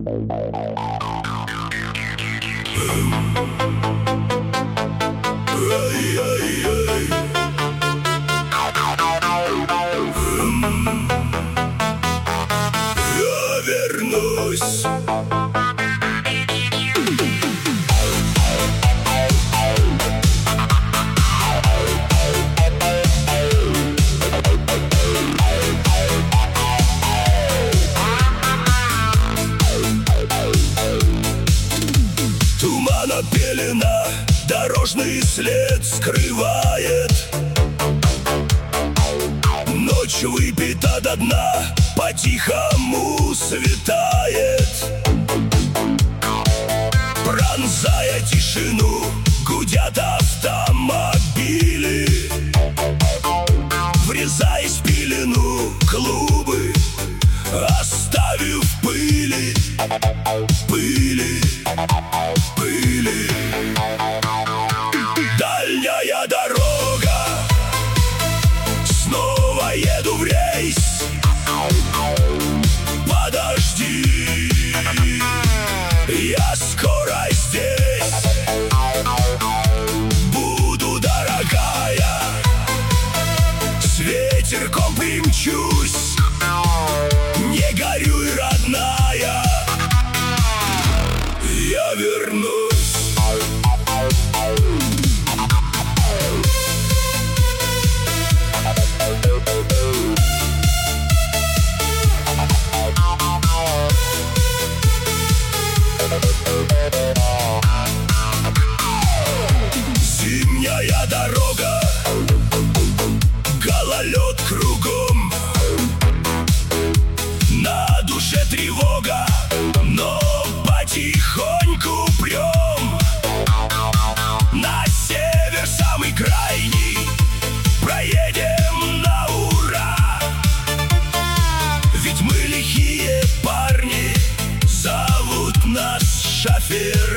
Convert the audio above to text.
Я вернусь. Тумана пелена, дорожный след скрывает. Ночь выпита до дна, по-тихому светает. Пронзая тишину, гудят автомобили. Врезаясь в пелену, клубы, оставив пыли, пыли, пыли. Дальняя дорога, снова еду в рейс. Подожди, я скоро здесь. Буду, дорогая, с ветерком примчусь. Не горюй, родная, я вернусь. Зимняя дорога, гололед кругом. На душе тревога, но потихоньку прем. На север самый крайний проедем на ура. Ведь мы лихие парни, зовут нас шофера.